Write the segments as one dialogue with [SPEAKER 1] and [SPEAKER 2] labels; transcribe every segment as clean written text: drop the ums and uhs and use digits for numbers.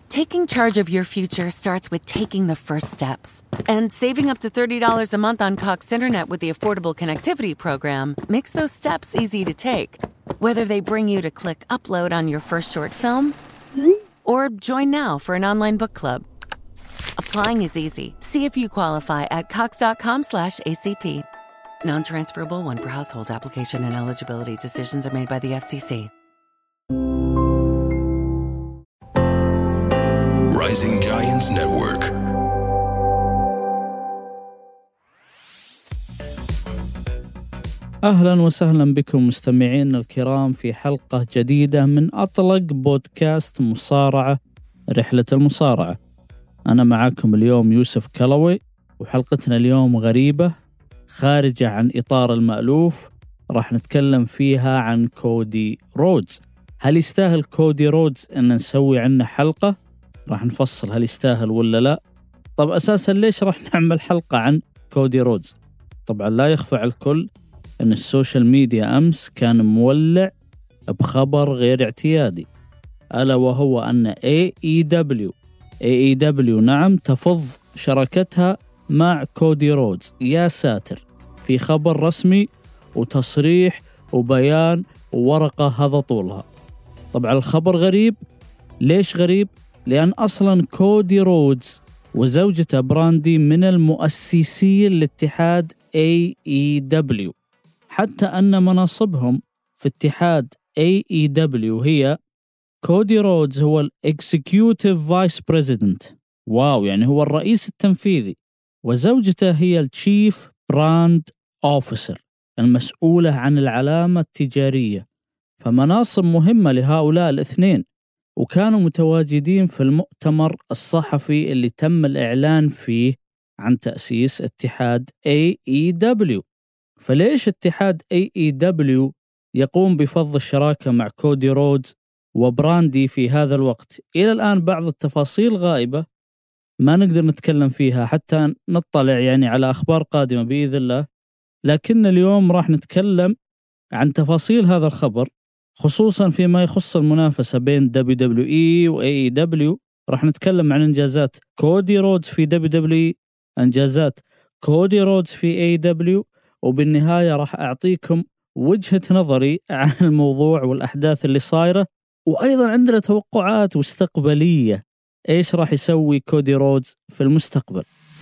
[SPEAKER 1] Taking charge of your future starts with taking the first steps. And saving up to $30 a month on Cox Internet with the Affordable Connectivity Program makes those steps easy to take. Whether they bring you to click upload on your first short film or join now for an online book club. Applying is easy. See if you qualify at cox.com/ACP. Non-transferable one per household. Application and eligibility decisions are made by the FCC.
[SPEAKER 2] Rising Giants Network.
[SPEAKER 3] أهلا وسهلا بكم مستمعين الكرام في حلقة جديدة من أطلق بودكاست مصارعة رحلة المصارعة. أنا معكم اليوم يوسف كلوي، وحلقتنا اليوم غريبة خارجة عن إطار المألوف. راح نتكلم فيها عن كودي رودز. هل يستاهل كودي رودز أن نسوي عنه حلقة؟ راح نفصل هل يستاهل ولا لا. طب أساسا ليش راح نعمل حلقة عن كودي رودز؟ طبعا لا يخفى على الكل أن السوشيال ميديا أمس كان مولع بخبر غير اعتيادي، ألا وهو أن AEW نعم تفض شراكتها مع كودي رودز. يا ساتر، في خبر رسمي وتصريح وبيان وورقة هذا طولها. طبعا الخبر غريب. ليش غريب؟ لأن أصلا كودي رودز وزوجته براندي من المؤسسين لاتحاد AEW، حتى أن مناصبهم في اتحاد AEW هي كودي رودز هو الإكزيكيوتيف فايس بريزيدنت، واو، يعني هو الرئيس التنفيذي، وزوجته هي التشيف براند أوفيسر، المسؤولة عن العلامة التجارية. فمناصب مهمة لهؤلاء الاثنين، وكانوا متواجدين في المؤتمر الصحفي اللي تم الإعلان فيه عن تأسيس اتحاد AEW. فليش اتحاد AEW يقوم بفض الشراكة مع كودي رودز وبراندي في هذا الوقت؟ إلى الآن بعض التفاصيل غائبة ما نقدر نتكلم فيها حتى نطلع يعني على أخبار قادمة بإذن الله. لكن اليوم راح نتكلم عن تفاصيل هذا الخبر، خصوصا فيما يخص المنافسة بين WWE و AEW. راح نتكلم عن إنجازات كودي رودز في WWE، إنجازات كودي رودز في AEW، وبالنهاية راح أعطيكم وجهة نظري عن الموضوع والأحداث اللي صايرة، وأيضا عندنا توقعات واستقبالية إيش راح يسوي كودي رودز في المستقبل.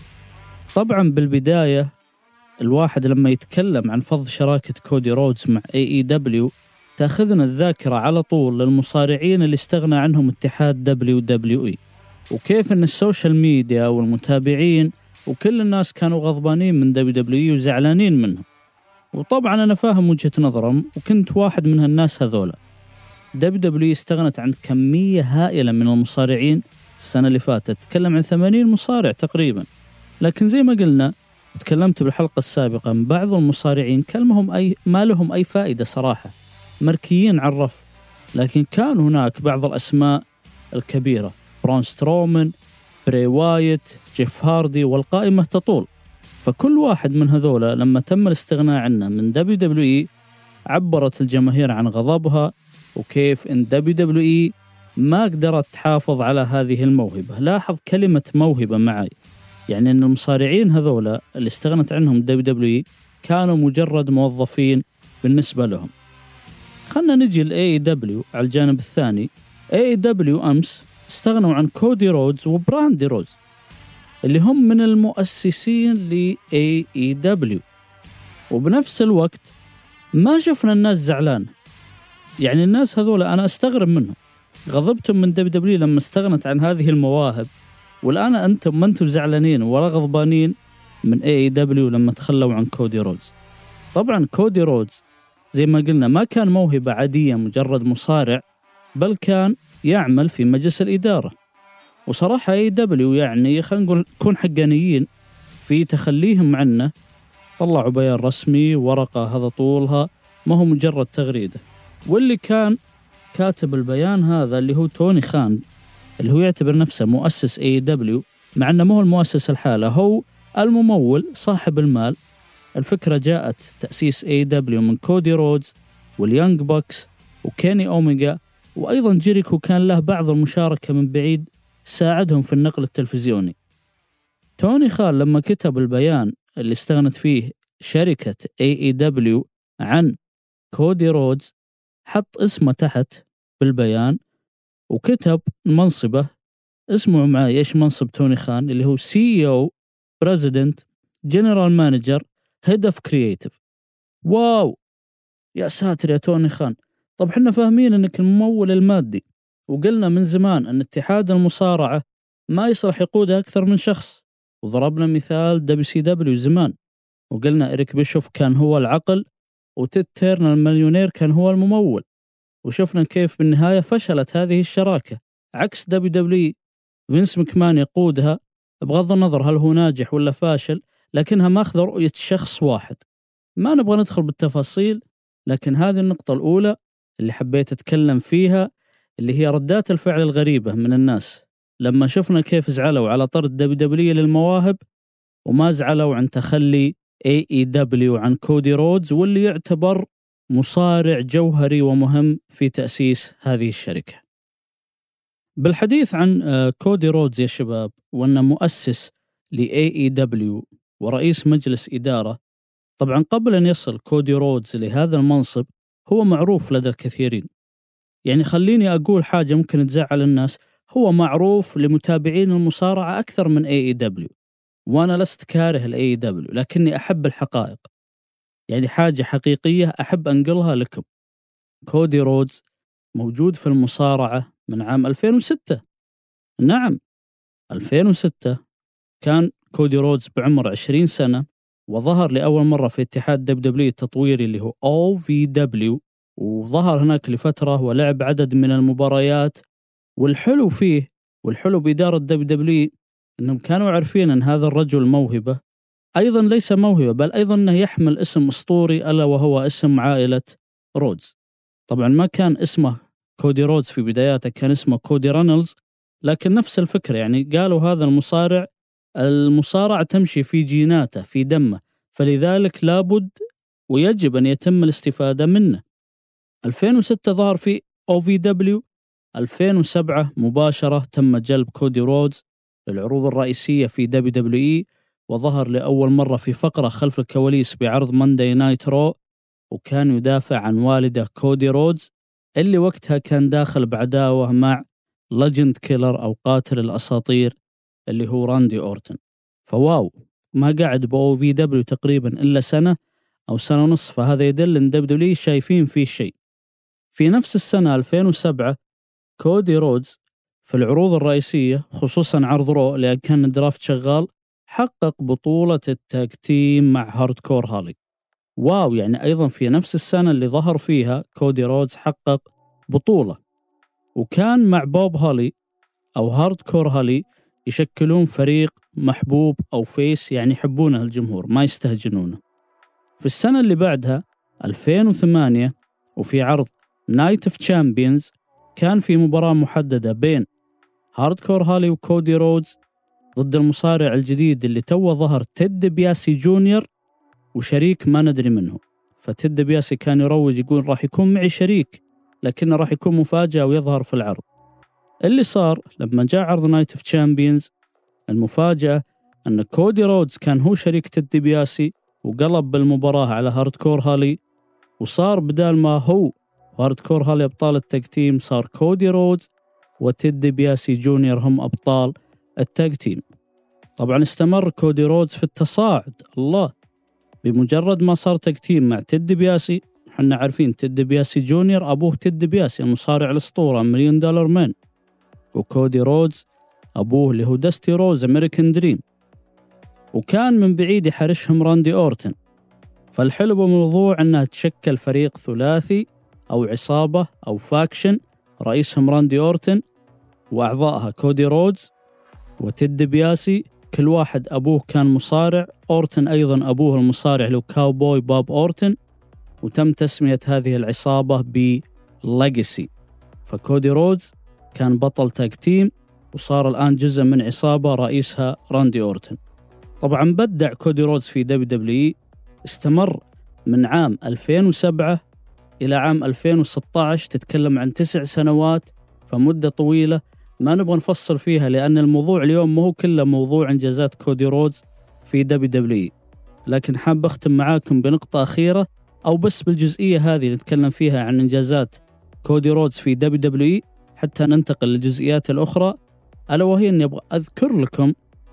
[SPEAKER 3] طبعا بالبداية الواحد لما يتكلم عن فض شراكة كودي رودز مع AEW تأخذنا الذاكرة على طول للمصارعين اللي استغنى عنهم اتحاد WWE، وكيف أن السوشيال ميديا والمتابعين وكل الناس كانوا غضبانين من WWE وزعلانين منهم. وطبعا أنا فاهم وجهة نظرهم وكنت واحد من هالناس هذولا. WWE استغنت عن كمية هائلة من المصارعين السنة اللي فاتت، تكلم عن 80 مصارع تقريبا. لكن زي ما قلنا وتكلمت بالحلقة السابقة، بعض المصارعين ما لهم أي فائدة صراحة، مركيين على الرف. لكن كان هناك بعض الأسماء الكبيرة، برون سترومان، بري وايت، جيف هاردي، والقائمة تطول. فكل واحد من هذولا لما تم الاستغناء عنه من WWE عبرت الجماهير عن غضبها، وكيف ان WWE ما قدرت تحافظ على هذه الموهبة. لاحظ كلمة موهبة معي، يعني ان المصارعين هذولا اللي استغنت عنهم WWE كانوا مجرد موظفين بالنسبة لهم. خلنا نجي ل AEW على الجانب الثاني. AEW أمس استغنوا عن كودي رودز وبراندي رودز اللي هم من المؤسسين ل AEW، وبنفس الوقت ما شفنا الناس زعلان. يعني الناس هذول أنا أستغرب منهم، غضبتم من WWE لما استغنت عن هذه المواهب، والآن أنتم ما أنتم زعلانين ولا غضبانين من AEW لما تخلوا عن كودي رودز. طبعا كودي رودز زي ما قلنا ما كان موهبة عادية مجرد مصارع، بل كان يعمل في مجلس الإدارة. وصراحة AEW يعني خلينا نقول كون حقانيين في تخليهم عنه، طلعوا بيان رسمي، ورقة هذا طولها، ما هو مجرد تغريدة. واللي كان كاتب البيان هذا اللي هو توني خان، اللي هو يعتبر نفسه مؤسس AEW، مع أنه ما هو المؤسس الحالة، هو الممول صاحب المال. الفكرة جاءت تأسيس AEW من كودي رودز واليانج بوكس وكيني أوميجا، وأيضا جيريكو كان له بعض المشاركة من بعيد ساعدهم في النقل التلفزيوني. توني خان لما كتب البيان اللي استغنت فيه شركة AEW عن كودي رودز حط اسمه تحت بالبيان وكتب منصبه، اسمه معي إيش منصب توني خان، اللي هو CEO President General Manager Head of Creative. واو يا ساتر يا توني خان. طب حنا فاهمين انك الممول المادي، وقلنا من زمان ان اتحاد المصارعة ما يصلح يقودها اكثر من شخص، وضربنا مثال WCW زمان وقلنا إريك بيشوف كان هو العقل وتيد تيرنر المليونير كان هو الممول، وشفنا كيف بالنهاية فشلت هذه الشراكة. عكس WWE فينس مكمان يقودها بغض النظر هل هو ناجح ولا فاشل، لكنها ماخذ رؤية شخص واحد. ما نبغى ندخل بالتفاصيل، لكن هذه النقطة الأولى اللي حبيت أتكلم فيها، اللي هي ردات الفعل الغريبة من الناس لما شفنا كيف زعلوا على طرد WWE للمواهب، وما زعلوا عن تخلي AEW عن كودي رودز، واللي يعتبر مصارع جوهري ومهم في تأسيس هذه الشركة. بالحديث عن كودي رودز يا شباب، وأنه مؤسس ل AEW ورئيس مجلس إدارة، طبعا قبل أن يصل كودي رودز لهذا المنصب هو معروف لدى الكثيرين. يعني خليني أقول حاجة ممكن تزعل الناس، هو معروف لمتابعين المصارعة أكثر من AEW، وأنا لست كاره AEW لكني أحب الحقائق، يعني حاجة حقيقية أحب أنقلها لكم. كودي رودز موجود في المصارعة من عام 2006. نعم 2006 كان كودي رودز بعمر 20 سنة، وظهر لأول مرة في اتحاد WWE التطويري اللي هو OVW، وظهر هناك لفترة ولعب عدد من المباريات. والحلو فيه والحلو بإدارة WWE أنهم كانوا عارفين أن هذا الرجل موهبة، أيضا ليس موهبة بل أيضا أنه يحمل اسم أسطوري ألا وهو اسم عائلة رودز. طبعا ما كان اسمه كودي رودز في بداياته، كان اسمه كودي رانلز، لكن نفس الفكرة، يعني قالوا هذا المصارع تمشي في جيناته في دمه، فلذلك لابد ويجب أن يتم الاستفادة منه. 2006 ظهر في OVW، 2007 مباشرة تم جلب كودي رودز للعروض الرئيسية في WWE، وظهر لأول مرة في فقرة خلف الكواليس بعرض مانداي نايت رو، وكان يدافع عن والده كودي رودز اللي وقتها كان داخل بعداوة مع ليجند كيلر أو قاتل الأساطير اللي هو راندي أورتن. فواو، ما قاعد بOVW تقريبا إلا سنة أو سنة ونصف، فهذا يدل أن WWE شايفين فيه شيء. في نفس السنة 2007 كودي رودز في العروض الرئيسية خصوصا عرض رو اللي كان الدرافت شغال حقق بطولة التاج تيم مع هاردكور هالي. واو، يعني أيضا في نفس السنة اللي ظهر فيها كودي رودز حقق بطولة، وكان مع بوب هالي أو هاردكور هالي يشكلون فريق محبوب أو فيس، يعني يحبونه الجمهور ما يستهجنونه. في السنة اللي بعدها 2008 وفي عرض نايت اوف تشامبيونز كان في مباراة محددة بين هاردكور هالي وكودي رودز ضد المصارع الجديد اللي توه ظهر تيد ديبياسي جونيور وشريك ما ندري منه. فتيد ديبياسي كان يروج يقول راح يكون معي شريك لكنه راح يكون مفاجأة ويظهر في العرض. اللي صار لما جاء عرض نايت اوف تشامبيونز، المفاجأة أن كودي رودز كان هو شريك تيد ديبياسي وقلب بالمباراة على هاردكور هالي، وصار بدال ما هو هاردكور هالي أبطال التاج تيم صار كودي رودز وتيد ديبياسي جونيور هم أبطال التاج تيم. طبعا استمر كودي رودز في التصاعد، الله، بمجرد ما صار تاج تيم مع تيد ديبياسي. حنا عارفين تيد ديبياسي جونيور أبوه تيد ديبياسي المصارع الأسطورة $1,000,000 مان، وكودي رودز أبوه اللي هو داستي روز أمريكان دريم، وكان من بعيد يحرشهم راندي أورتن. فالحلو بالموضوع أنها تشكل فريق ثلاثي أو عصابة أو فاكشن، رئيسهم راندي أورتن وأعضائها كودي رودز وتيد ديبياسي، كل واحد أبوه كان مصارع. أورتن أيضا أبوه المصارع له كاوبوي باب أورتن، وتم تسمية هذه العصابة بليجاسي. فكودي رودز كان بطل تاج تيم وصار الآن جزء من عصابة رئيسها راندي أورتن. طبعا بدع كودي رودز في WWE، استمر من عام 2007 إلى عام 2016، تتكلم عن 9 سنوات، فمدة طويلة. ما نبغى نفصل فيها لأن الموضوع اليوم مو كله موضوع إنجازات كودي رودز في WWE، لكن حاب أختم معاكم بنقطة أخيرة أو بس بالجزئية هذه اللي نتكلم فيها عن إنجازات كودي رودز في WWE حتى ننتقل للجزئيات الأخرى، ألا وهي أني أبغى أذكر لكم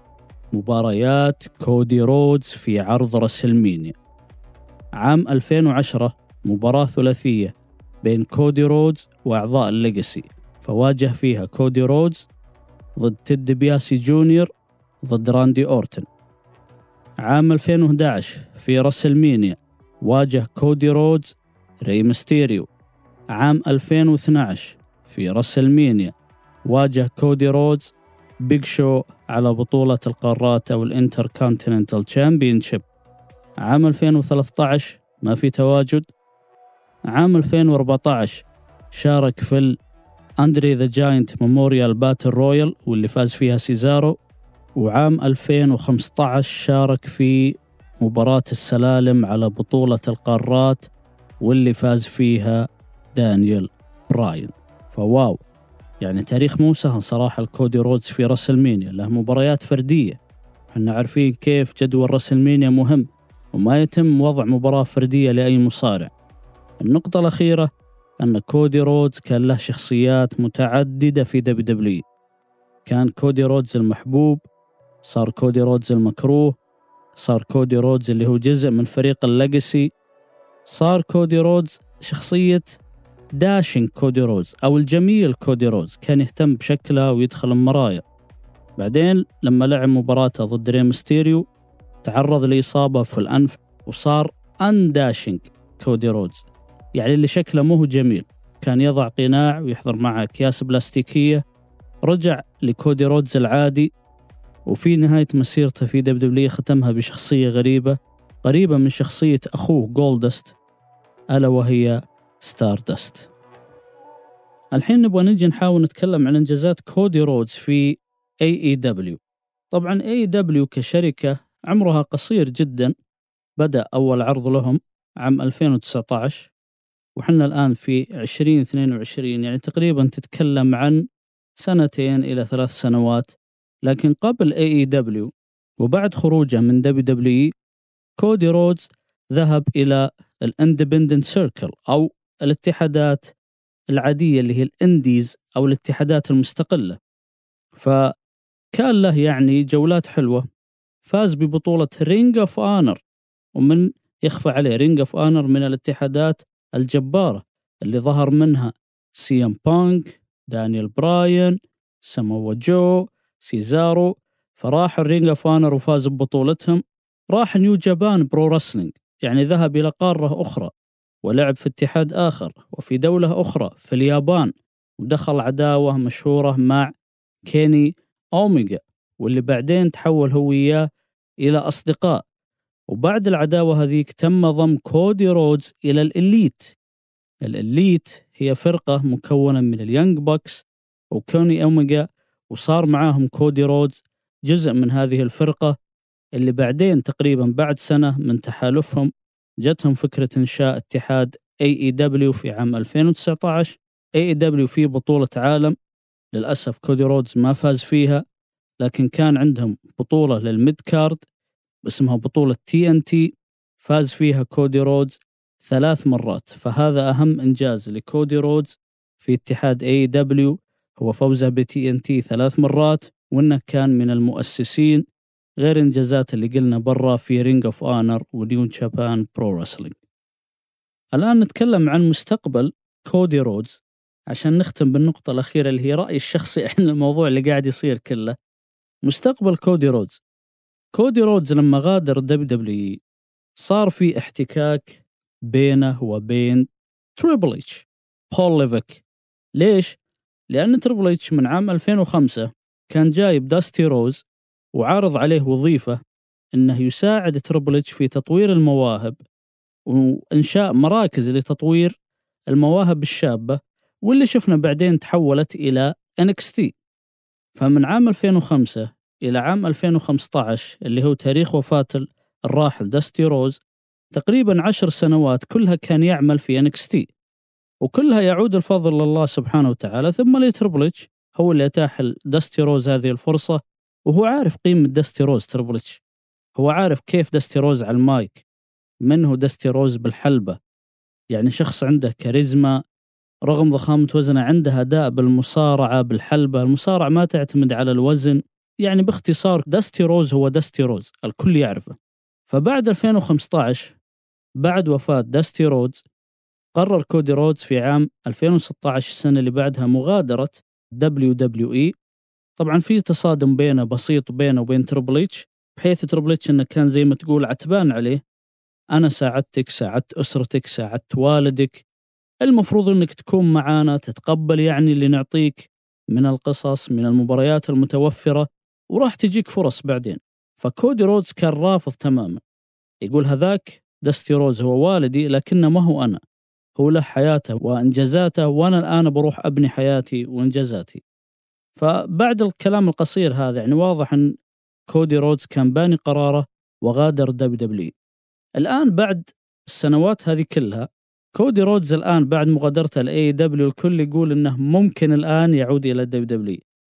[SPEAKER 3] مباريات كودي رودز في عرض رسلمانيا. عام 2010 مباراة ثلاثية بين كودي رودز وأعضاء الليجاسي، فواجه فيها كودي رودز ضد تيد بياسي جونيور ضد راندي أورتن. عام 2011 في رسلمانيا واجه كودي رودز ري ميستيريو. عام 2012 في رسلمانيا واجه كودي رودز بيج شو على بطولة القارات أو الانتر كونتيننتال تشامبيونشيب. عام 2013 ما في تواجد. عام 2014 شارك في أندري ذا جاينت ميموريال باتل رويال واللي فاز فيها سيزارو. وعام 2015 شارك في مباراة السلالم على بطولة القارات واللي فاز فيها دانيال براين. فواو، يعني تاريخ مو سهل صراحة الكودي رودز في رسلمانيا، له مباريات فردية. احنا عارفين كيف جدول رسلمانيا مهم وما يتم وضع مباراة فردية لأي مصارع. النقطة الأخيرة أن كودي رودز كان له شخصيات متعددة في WWE. كان كودي رودز المحبوب، صار كودي رودز المكروه، صار كودي رودز اللي هو جزء من فريق الليجاسي، صار كودي رودز شخصية داشين كودي رودز أو الجميل كودي رودز، كان يهتم بشكله ويدخل المرايا. بعدين لما لعب مباراته ضد ري ميستيريو تعرض لإصابة في الأنف وصار أنداشينج كودي رودز، يعني اللي شكله مو جميل، كان يضع قناع ويحضر معه أكياس بلاستيكية. رجع لكودي رودز العادي، وفي نهاية مسيرته في WWE ختمها بشخصية قريبة من شخصية أخوه جولدست، ألا وهي ستاردست. الحين نبغى نجي نحاول نتكلم عن إنجازات كودي رودز في AEW. طبعا AEW كشركة عمرها قصير جدا، بدأ أول عرض لهم عام 2019 وحنا الآن في 2022، يعني تقريبا تتكلم عن 2 إلى 3 سنوات. لكن قبل AEW وبعد خروجه من WWE كودي رودز ذهب إلى الإندبندنت سيركل أو الاتحادات العادية اللي هي الإنديز أو الاتحادات المستقلة، فكان له يعني جولات حلوة. فاز ببطولة رينج اوف آنر، ومن يخفى عليه رينج اوف آنر من الاتحادات الجبارة اللي ظهر منها CM بانك، دانيال براين، ساموا جو، سيزارو. فراح الرينج اوف آنر وفاز ببطولتهم. راح نيو جابان برو رسلينج، يعني ذهب إلى قارة أخرى ولعب في اتحاد آخر وفي دولة أخرى في اليابان، ودخل عداوة مشهورة مع كيني أوميجا، واللي بعدين تحول هو وياه إلى أصدقاء. وبعد العداوة هذيك تم ضم كودي رودز إلى الإليت. الإليت هي فرقة مكونة من اليانج باكس وكوني أوميجا، وصار معاهم كودي رودز جزء من هذه الفرقة، اللي بعدين تقريبا بعد سنة من تحالفهم جتهم فكرة إنشاء اتحاد AEW في عام 2019. AEW في بطولة عالم، للأسف كودي رودز ما فاز فيها، لكن كان عندهم بطولة للميد كارد اسمها بطولة TNT فاز فيها كودي رودز 3 مرات. فهذا أهم إنجاز لكودي رودز في اتحاد AEW، هو فوزه TNT 3 مرات، وإنه كان من المؤسسين، غير إنجازات اللي قلنا برا في رينج اوف آنر ونيو جابان برو رسلينج. الآن نتكلم عن مستقبل كودي رودز عشان نختم بالنقطة الأخيرة اللي هي رأيي الشخصي عن الموضوع اللي قاعد يصير كله. مستقبل كودي رودز. كودي رودز لما غادر WWE صار في احتكاك بينه وبين تريبل اتش بول ليفيك. ليش؟ لأن تريبل اتش من عام 2005 كان جايب داستي روز وعارض عليه وظيفة إنه يساعد تريبل اتش في تطوير المواهب وإنشاء مراكز لتطوير المواهب الشابة، واللي شفنا بعدين تحولت إلى NXT. فمن عام 2005 إلى عام 2015 اللي هو تاريخ وفاة الراحل داستي روز، تقريبا 10 سنوات كلها كان يعمل في NXT، وكلها يعود الفضل لله سبحانه وتعالى ثم لتريبل اتش هو اللي أتاح داستي روز هذه الفرصة، وهو عارف قيمة داستي روز. تريبل اتش هو عارف كيف داستي روز على المايك، منه داستي روز بالحلبة، يعني شخص عنده كاريزما رغم ضخامة وزنه، عنده أداء بالمصارعة بالحلبة. المصارعة ما تعتمد على الوزن، يعني باختصار داستي روز هو داستي روز، الكل يعرفه. فبعد 2015 بعد وفاة داستي روز قرر كودي رودز في عام 2016 السنة اللي بعدها مغادرة WWE. طبعا في تصادم بينه بسيط بينه وبين تريبل اتش، بحيث تريبل اتش انه كان زي ما تقول عتبان عليه، انا ساعدتك، ساعدت اسرتك، ساعدت والدك، المفروض انك تكون معانا، تتقبل يعني اللي نعطيك من القصص من المباريات المتوفرة، وراح تجيك فرص بعدين. فكودي رودز كان رافض تماما، يقول هذاك داستي روز هو والدي لكنه ما هو أنا، هو له حياته وإنجازاته، وأنا الآن بروح أبني حياتي وإنجازاتي. فبعد الكلام القصير هذا يعني واضح أن كودي رودز كان باني قراره وغادر WWE. الآن بعد السنوات هذه كلها كودي رودز الآن بعد مغادرته ل AEW الكل يقول أنه ممكن الآن يعود إلى WWE.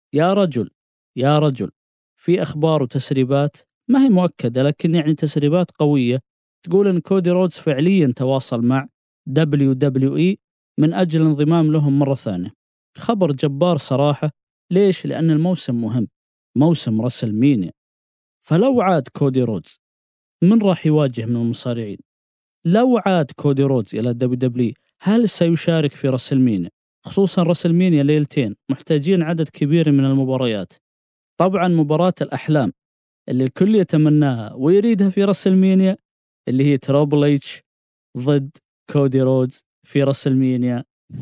[SPEAKER 3] يا رجل في أخبار وتسريبات ما هي مؤكدة لكن يعني تسريبات قوية تقول أن كودي رودز فعليا تواصل مع WWE من أجل الانضمام لهم مرة ثانية. خبر جبار صراحة. ليش؟ لأن الموسم مهم، موسم راسلمانيا. فلو عاد كودي رودز من راح يواجه من المصارعين؟ لو عاد كودي رودز إلى WWE هل سيشارك في راسلمانيا؟ خصوصا راسلمانيا ليلتين، محتاجين عدد كبير من المباريات. طبعا مباراة الأحلام اللي الكل يتمناها ويريدها في راسلمانيا اللي هي تريبل اتش ضد كودي رودز في راسلمانيا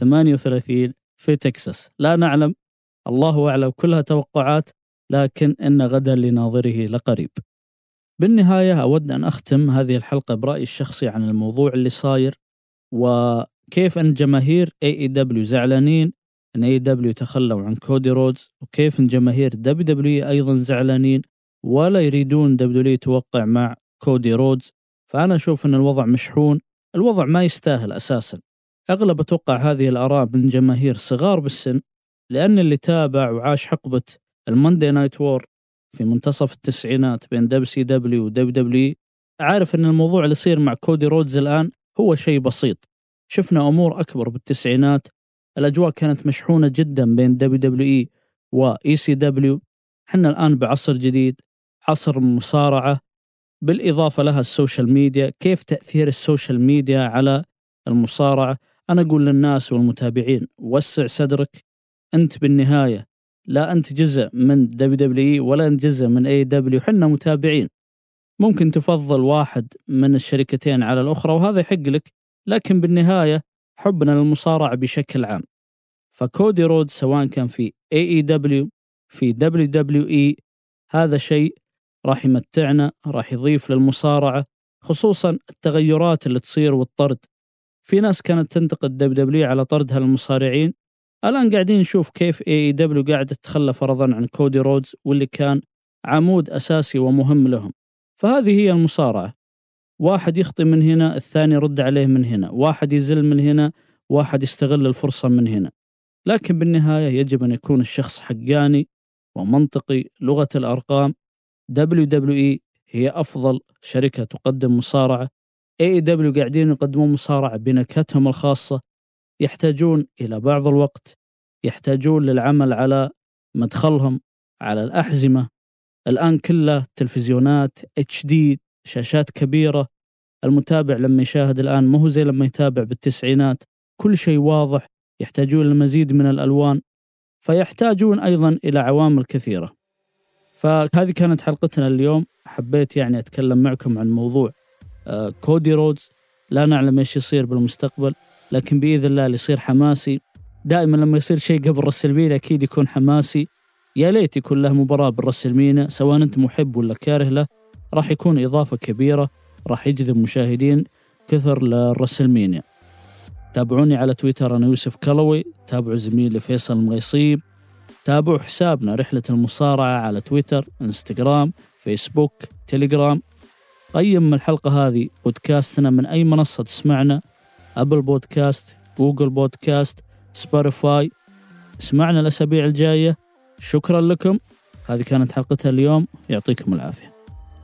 [SPEAKER 3] 38 في تكساس. لا نعلم، الله أعلم، كلها توقعات، لكن إن غدا لناظره لقريب. بالنهاية أود أن أختم هذه الحلقة برأيي الشخصي عن الموضوع اللي صاير، وكيف أن جماهير AEW زعلانين أن AEW تخلوا عن كودي رودز، وكيف أن جماهير WWE أيضا زعلانين ولا يريدون WWE توقع مع كودي رودز. فأنا أشوف أن الوضع مشحون، الوضع ما يستاهل أساسا. أغلب أتوقع هذه الآراء من جماهير صغار بالسن، لأن اللي تابع وعاش حقبة الماندي نايت وور في منتصف التسعينات بين WCW و WWE عارف أن الموضوع اللي يصير مع كودي رودز الآن هو شيء بسيط. شفنا أمور أكبر بالتسعينات، الأجواء كانت مشحونة جدا بين WWE و ECW. حنا الآن بعصر جديد، عصر المصارعة، بالإضافة لها السوشيال ميديا. كيف تأثير السوشيال ميديا على المصارعة؟ أنا أقول للناس والمتابعين وسع صدرك، أنت بالنهاية لا أنت جزء من WWE ولا أنت جزء من AEW، حنا متابعين. ممكن تفضل واحد من الشركتين على الأخرى وهذا يحق لك، لكن بالنهاية حبنا للمصارعة بشكل عام. فكودي رود سواء كان في AEW في WWE هذا شيء راح يمتعنا، راح يضيف للمصارعة، خصوصا التغيرات اللي تصير والطرد. في ناس كانت تنتقد WWE على طردها للمصارعين، الآن قاعدين نشوف كيف AEW قاعدة تتخلى فرضا عن كودي رودز واللي كان عمود أساسي ومهم لهم. فهذه هي المصارعة، واحد يخطي من هنا الثاني يرد عليه من هنا، واحد يزل من هنا واحد يستغل الفرصة من هنا. لكن بالنهاية يجب أن يكون الشخص حقاني ومنطقي. لغة الأرقام، WWE هي أفضل شركة تقدم مصارعة، AEW قاعدين يقدمون مصارعة بنكهتهم الخاصة، يحتاجون إلى بعض الوقت، يحتاجون للعمل على مدخلهم، على الأحزمة. الآن كلها تلفزيونات HD، شاشات كبيرة، المتابع لما يشاهد الآن ما هو زي لما يتابع بالتسعينات، كل شيء واضح، يحتاجون لمزيد من الألوان، فيحتاجون أيضا إلى عوامل كثيرة. فهذه كانت حلقتنا اليوم. حبيت يعني أتكلم معكم عن موضوع كودي رودز. لا نعلم إيش يصير بالمستقبل، لكن بإذن الله اللي يصير حماسي. دائما لما يصير شيء قبل راسلمانيا أكيد يكون حماسي. يا ليت يكون له مباراة بالراسلمانيا، سواء أنت محب ولا كاره له، راح يكون إضافة كبيرة، راح يجذب مشاهدين كثر للراسلمانيا. تابعوني على تويتر، أنا يوسف كلوي. تابعوا زميلي فيصل المغيصيب. تابعوا حسابنا رحلة المصارعة على تويتر، انستغرام، فيسبوك، تيليجرام. قيم الحلقة هذه بودكاستنا من أي منصة تسمعنا: أبل بودكاست، جوجل بودكاست، سبوتيفاي، اسمعنا الأسابيع الجاية. شكرا لكم. هذه كانت حلقتها اليوم. يعطيكم العافية.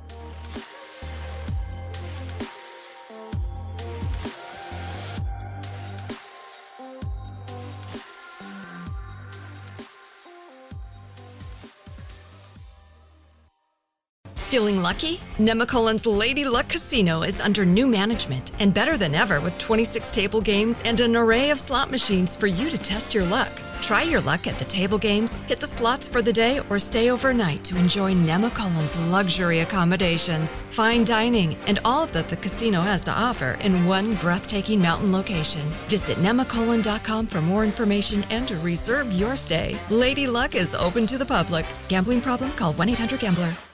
[SPEAKER 4] Feeling lucky? Nemacolin's Lady Luck Casino is under new management and better than ever with 26 table games and an array of slot machines for you to test your luck. Try your luck at the table games, hit the slots for the day, or stay overnight to enjoy Nemacolin's luxury accommodations, fine dining, and all that the casino has to offer in one breathtaking mountain location. Visit Nemacolin.com for more information and to reserve your stay. Lady Luck is open to the public. Gambling problem? Call 1-800-GAMBLER.